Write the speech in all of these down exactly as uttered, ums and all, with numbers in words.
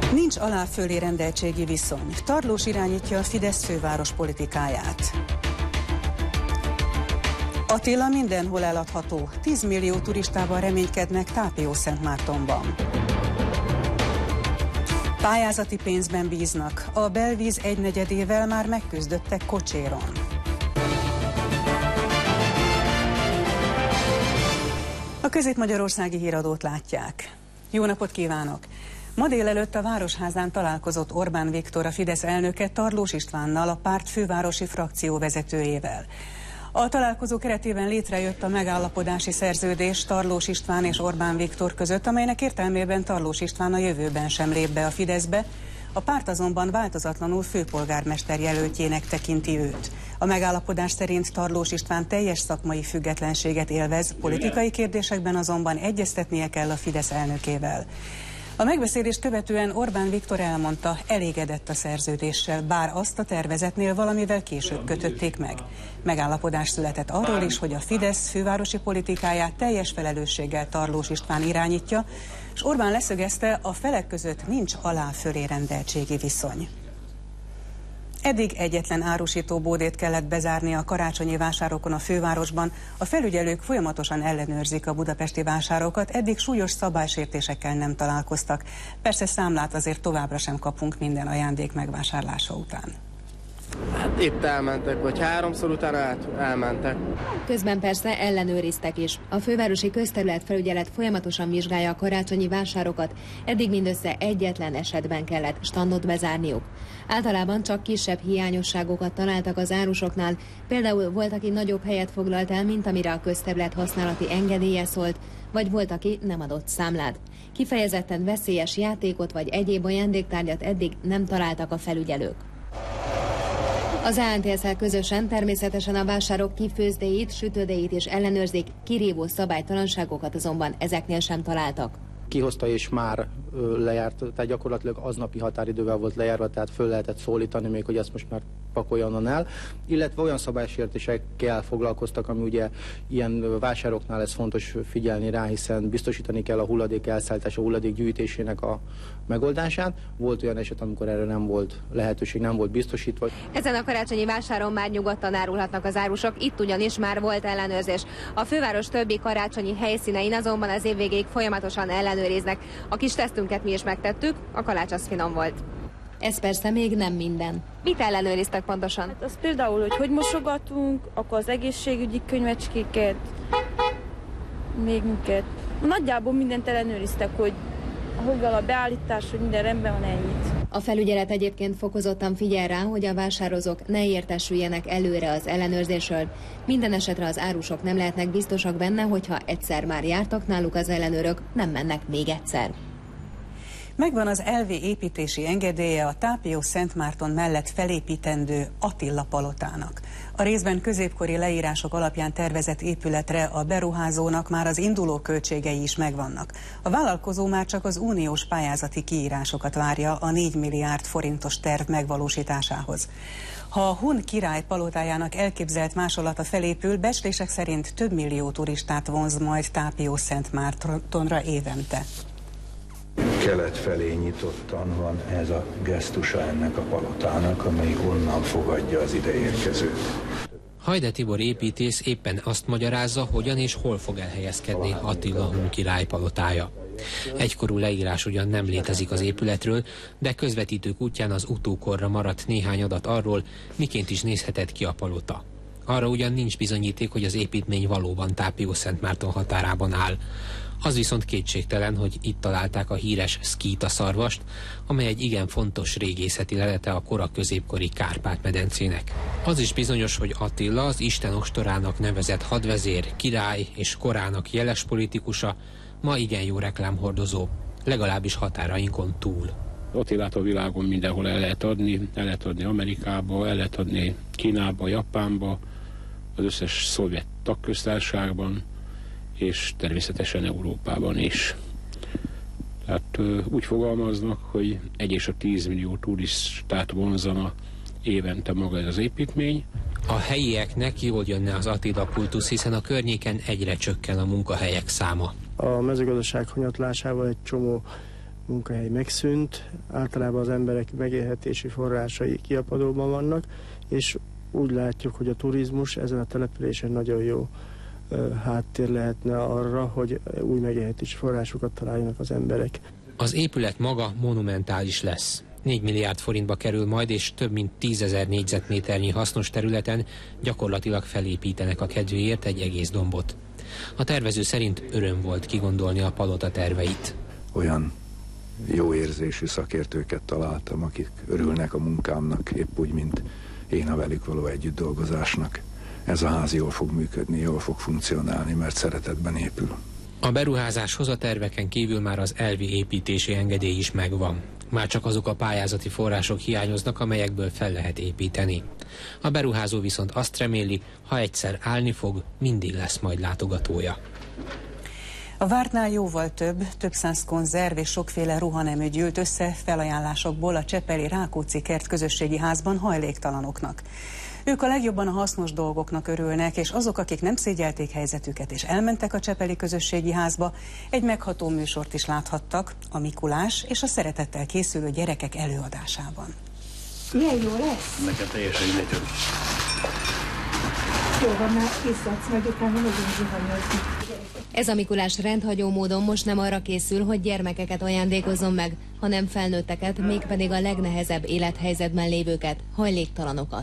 Nincs alá-fölé rendeltségi viszony. Tarlós irányítja a Fidesz főváros politikáját. Attila mindenhol eladható. tíz millió turistával reménykednek Tápió-Szentmártonban. Pályázati pénzben bíznak. A belvíz egynegyedével már megküzdöttek Kocséron. A közép-magyarországi híradót látják. Jó napot kívánok! Ma délelőtt a Városházán találkozott Orbán Viktor, a Fidesz elnöke Tarlós Istvánnal, a párt fővárosi frakció vezetőjével. A találkozó keretében létrejött a megállapodási szerződés Tarlós István és Orbán Viktor között, amelynek értelmében Tarlós István a jövőben sem lép be a Fideszbe, a párt azonban változatlanul főpolgármester jelöltjének tekinti őt. A megállapodás szerint Tarlós István teljes szakmai függetlenséget élvez, politikai kérdésekben azonban egyeztetnie kell a Fidesz elnökével. A megbeszélést követően Orbán Viktor elmondta, elégedett a szerződéssel, bár azt a tervezetnél valamivel később kötötték meg. Megállapodás született arról is, hogy a Fidesz fővárosi politikáját teljes felelősséggel Tarlós István irányítja, és Orbán leszögezte, a felek között nincs alá-fölé rendeltségi viszony. Eddig egyetlen árusító bódét kellett bezárni a karácsonyi vásárokon a fővárosban. A felügyelők folyamatosan ellenőrzik a budapesti vásárokat, eddig súlyos szabálysértésekkel nem találkoztak. Persze számlát azért továbbra sem kapunk minden ajándék megvásárlása után. Hát itt elmentek, vagy háromszor utána át, elmentek. Közben persze ellenőriztek is. A fővárosi közterületfelügyelet folyamatosan vizsgálja a karácsonyi vásárokat, eddig mindössze egyetlen esetben kellett standot bezárniuk. Általában csak kisebb hiányosságokat találtak az árusoknál, például volt, aki nagyobb helyet foglalt el, mint amire a közterület használati engedélye szólt, vagy volt, aki nem adott számlát. Kifejezetten veszélyes játékot vagy egyéb ajándéktárgyat eddig nem találtak a felügyelők. Az á en té es-szel közösen természetesen a vásárok kifőzdéit, sütődéit is ellenőrzik, kirívó szabálytalanságokat azonban ezeknél sem találtak. Kihozta és már lejárt, tehát gyakorlatilag aznapi határidővel volt lejárva, tehát föl lehetett szólítani még, hogy ezt most már pakolja onnan el. Illetve olyan szabálysértésekkel foglalkoztak, ami ugye ilyen vásároknál ez fontos figyelni rá, hiszen biztosítani kell a hulladék elszállítás, a hulladék gyűjtésének a megoldását. Volt olyan eset, amikor erre nem volt lehetőség, nem volt biztosítva. Ezen a karácsonyi vásáron már nyugodtan árulhatnak az árusok, itt ugyanis már volt ellenőrzés. A főváros többi karácsonyi helyszínein azonban az év végéig folyamatosan ellenőriznek. A kis tesztünket mi is megtettük, a kalács az finom volt. Ez persze még nem minden. Mit ellenőriztek pontosan? Hát az például, hogy hogy mosogatunk, akkor az egészségügyi könyvecskéket, még minket. Nagyjából mindent ellenőriztek, hogy hogy a beállítás, hogy minden rendben van, ennyit. A felügyelet egyébként fokozottan figyel rá, hogy a vásározók ne értesüljenek előre az ellenőrzésről. Minden esetre az árusok nem lehetnek biztosak benne, hogyha egyszer már jártak náluk az ellenőrök, nem mennek még egyszer. Megvan az elvi építési engedélye a Tápió-Szentmárton mellett felépítendő Attila palotának. A részben középkori leírások alapján tervezett épületre a beruházónak már az induló költségei is megvannak. A vállalkozó már csak az uniós pályázati kiírásokat várja a négy milliárd forintos terv megvalósításához. Ha a Hun király palotájának elképzelt másolata felépül, becslések szerint több millió turistát vonz majd Tápió-Szentmártonra évente. Kelet felé nyitottan van ez a gesztusa ennek a palotának, amelyik onnan fogadja az ideérkezőt. Hajde Tibor építész éppen azt magyarázza, hogyan és hol fog elhelyezkedni Attila Hun király palotája. Egykorú leírás ugyan nem létezik az épületről, de közvetítők útján az utókorra maradt néhány adat arról, miként is nézhetett ki a palota. Arra ugyan nincs bizonyíték, hogy az építmény valóban Tápió-Szentmárton határában áll. Az viszont kétségtelen, hogy itt találták a híres Szkíta szarvast, amely egy igen fontos régészeti lelete a kora középkori Kárpát-medencének. Az is bizonyos, hogy Attila, az Isten ostorának nevezett hadvezér, király és korának jeles politikusa, ma igen jó reklámhordozó, legalábbis határainkon túl. Attilát a világon mindenhol el lehet adni, el lehet adni Amerikába, el lehet adni Kínába, Japánba, az összes szovjet tagköztársaságban, és természetesen Európában is. Tehát úgy fogalmaznak, hogy egy és a tíz millió turistát vonzana évente maga ez az építmény. A helyieknek jól jönne az Attila kultusz, hiszen a környéken egyre csökken a munkahelyek száma. A mezőgazdaság hanyatlásával egy csomó munkahely megszűnt, általában az emberek megélhetési forrásai kiapadóban vannak, és úgy látjuk, hogy a turizmus ezen a településen nagyon jó háttér lehetne arra, hogy új megélhetési forrásokat találjanak az emberek. Az épület maga monumentális lesz. négy milliárd forintba kerül majd, és több mint tízezer négyzetméternyi hasznos területen gyakorlatilag felépítenek a kedvéért egy egész dombot. A tervező szerint öröm volt kigondolni a palota terveit. Olyan jó érzésű szakértőket találtam, akik örülnek a munkámnak, épp úgy, mint én a velük való együtt dolgozásnak. Ez a ház jól fog működni, jól fog funkcionálni, mert szeretetben épül. A beruházáshoz a terveken kívül már az elvi építési engedély is megvan. Már csak azok a pályázati források hiányoznak, amelyekből fel lehet építeni. A beruházó viszont azt reméli, ha egyszer állni fog, mindig lesz majd látogatója. A vártnál jóval több, több száz konzerv és sokféle ruhanemű gyűlt össze felajánlásokból a csepeli Rákóczi Kert közösségi házban hajléktalanoknak. Ők a legjobban a hasznos dolgoknak örülnek, és azok, akik nem szégyelték helyzetüket és elmentek a csepeli közösségi házba, egy megható műsort is láthattak, a Mikulás és a szeretettel készülő gyerekek előadásában. Milyen jó lesz? Nekem teljesen mindegy, hogy... Jó van, már készítsz, majd utána megyünk zuhanyozni. Ez a Mikulás rendhagyó módon most nem arra készül, hogy gyermekeket ajándékozzon meg, hanem felnőtteket, mégpedig a legnehezebb élethelyzetben lévőket, hajléktalanokat.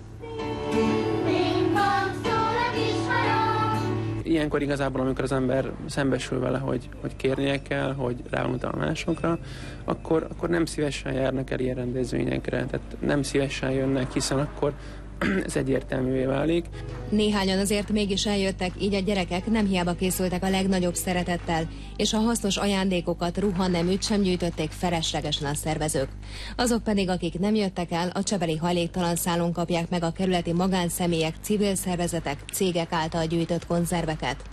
Ilyenkor igazából, amikor az ember szembesül vele, hogy, hogy kérnie kell, hogy ráutal másokra, akkor, akkor nem szívesen járnak el ilyen rendezvényekre, tehát nem szívesen jönnek, hiszen akkor ez egyértelművé válik. Néhányan azért mégis eljöttek, így a gyerekek nem hiába készültek a legnagyobb szeretettel, és a hasznos ajándékokat, ruhaneműt sem gyűjtötték feleslegesen a szervezők. Azok pedig, akik nem jöttek el, a csepeli hajléktalan szálon kapják meg a kerületi magánszemélyek, civil szervezetek, cégek által gyűjtött konzerveket.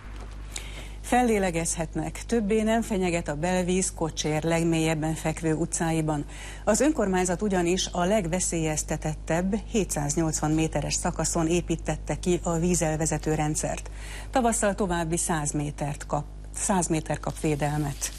Fellélegezhetnek, többé nem fenyeget a belvíz Kocsér legmélyebben fekvő utcáiban. Az önkormányzat ugyanis a legveszélyeztetettebb hétszáznyolcvan méteres szakaszon építette ki a vízelvezető rendszert. Tavasszal további száz métert kap, száz méter kap védelmet.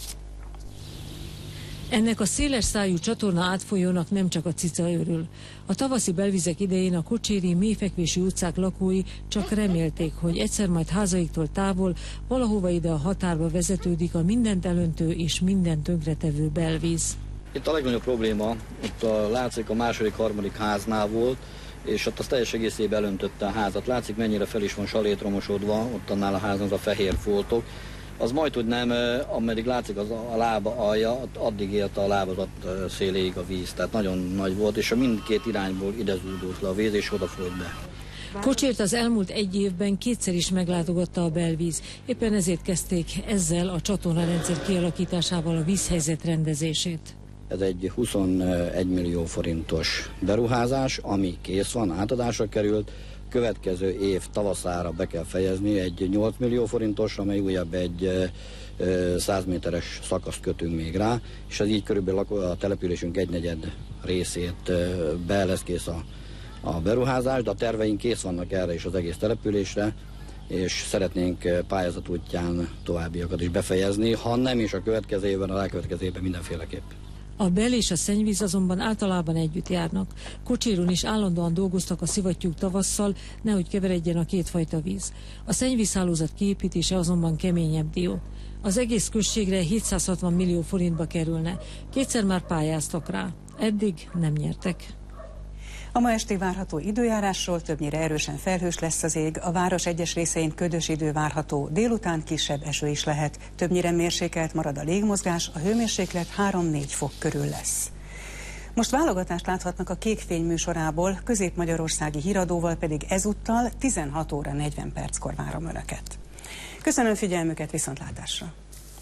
Ennek a széles szájú csatorna átfolyónak nem csak a cica örül. A tavaszi belvizek idején a kocséri, mélyfekvésű utcák lakói csak remélték, hogy egyszer majd házaiktól távol valahova ide a határba vezetődik a mindent elöntő és mindent tönkretevő belvíz. Itt a legnagyobb probléma, ott a, látszik a második, harmadik háznál volt, és ott az teljes egészében elöntötte a házat. Látszik, mennyire fel is van salétromosodva, ott annál a házon az a fehér foltok. Az majd, hogy nem, ameddig látszik az a lába alja, addig élt a lábazat széléig a víz. Tehát nagyon nagy volt, és a mindkét irányból ide zúdult le a víz, és oda folyt be. Kocsért az elmúlt egy évben kétszer is meglátogatta a belvíz. Éppen ezért kezdték ezzel a csatornarendszer kialakításával a vízhelyzet rendezését. Ez egy huszonegy millió forintos beruházás, ami kész van, átadásra került. Következő év tavaszára be kell fejezni egy nyolc millió forintos, amely újabb egy száz méteres szakaszt kötünk még rá, és ez így körülbelül a településünk egynegyed részét be lesz kész a, a beruházás, de a terveink kész vannak erre is az egész településre, és szeretnénk pályázat útján továbbiakat is befejezni, ha nem is a következő évben, a rákövetkező évben mindenféleképp. A bel és a szennyvíz azonban általában együtt járnak. Kocséron is állandóan dolgoztak a szivattyúk tavasszal, nehogy keveredjen a kétfajta víz. A szennyvízhálózat kiépítése azonban keményebb dió. Az egész községre hétszázhatvan millió forintba kerülne. Kétszer már pályáztak rá. Eddig nem nyertek. A ma esti várható időjárásról: többnyire erősen felhős lesz az ég, a város egyes részein ködös idő várható, délután kisebb eső is lehet, többnyire mérsékelt marad a légmozgás, a hőmérséklet három-négy fok körül lesz. Most válogatást láthatnak a Kékfény műsorából, közép-magyarországi híradóval pedig ezúttal tizenhat óra negyven perckor várom Önöket. Köszönöm figyelmüket, viszontlátásra!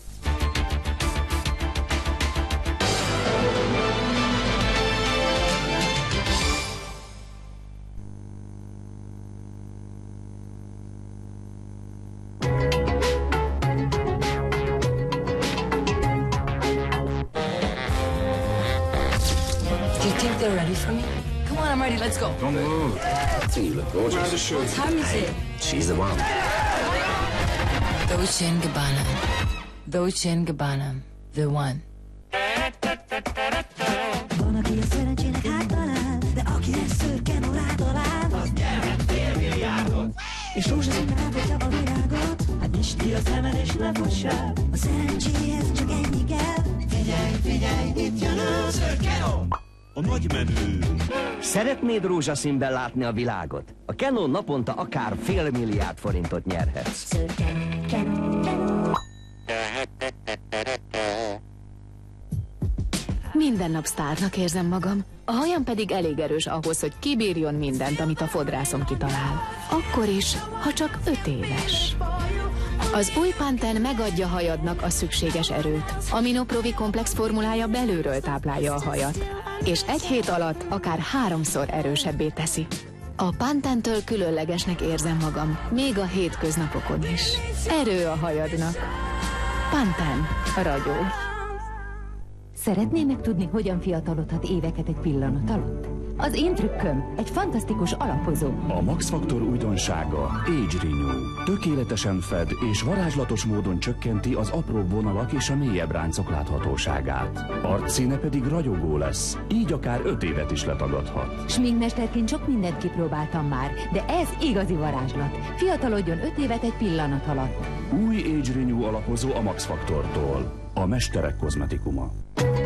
They're ready for me? Come on, I'm ready. Let's go. Don't move. I think you look gorgeous. What time is it? She's the one. Dolce and Gabbana. Dolce and Gabbana. The one. Van, aki a szerencsének háttalál, de akinek szürke norá talál, az nyerhet fél milliárdot. És rózsaszínre ábrítja a világot, hát nyisd ki a szemed és ne fussál. A szerencséhez csak ennyi kell. Figyelj, figyelj, itt jön a Szürke-no, a nagy menő. Szeretnéd rózsaszínben látni a világot? A Canon naponta akár fél milliárd forintot nyerhetsz. Minden nap sztárnak érzem magam, a hajam pedig elég erős ahhoz, hogy kibírjon mindent, amit a fodrászom kitalál. Akkor is, ha csak öt éves. Az új Pantene megadja hajadnak a szükséges erőt. Aminoprovi komplex formulája belülről táplálja a hajat, és egy hét alatt akár háromszor erősebbé teszi. A Pantene-től különlegesnek érzem magam, még a hétköznapokon is. Erő a hajadnak. Pantene, ragyó. Szeretné megtudni, hogyan fiatalodhat éveket egy pillanat alatt? Az én trükköm egy fantasztikus alapozó. A Max Factor újdonsága Age Renew. Tökéletesen fed és varázslatos módon csökkenti az apróbb vonalak és a mélyebb ráncok láthatóságát. Arcszíne pedig ragyogó lesz, így akár öt évet is letagadhat. Sminkmesterként sok mindent kipróbáltam már, de ez igazi varázslat. Fiatalodjon öt évet egy pillanat alatt. Új Age Renew alapozó a Max Factortól. A mesterek kozmetikuma.